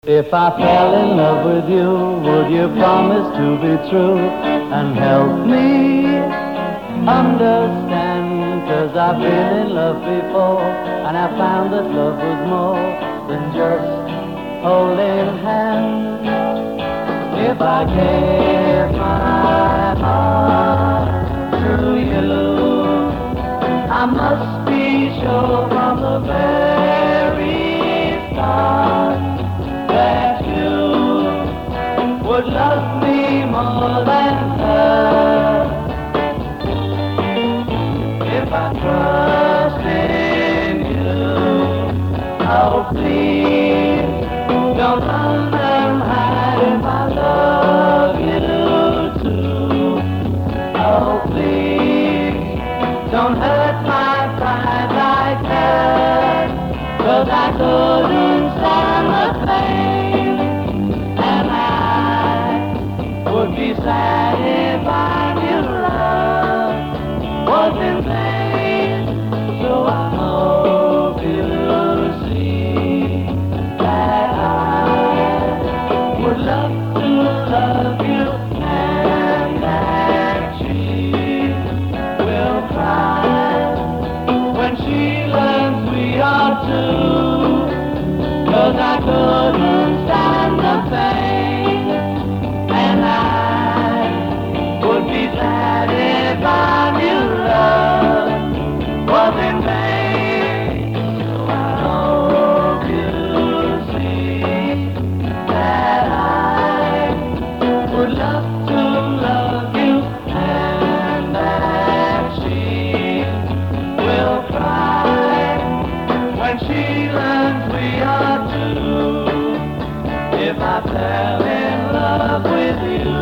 If I fell in love with you, would you promise to be true and help me understand? 'Cause I've been in love before and I found that love was more than just holding hands. If I gave my heart to you, I must be sure from the very start that you would love me more than her. If I trust in you, oh please, don't run and hide if I love you too. Oh please, don't hurt my pride like that, 'cause I couldn't stand the pain, and I would be sad if I knew love was in vain. So I hope you see that I would love to love you, and that she will cry when she learns we are two. 'Cause I couldn't stand the pain, and I would be glad if I knew love was in vain. So I hope you see that I would love to love you, and that she will cry when she learns we are two. If I fell in love with you.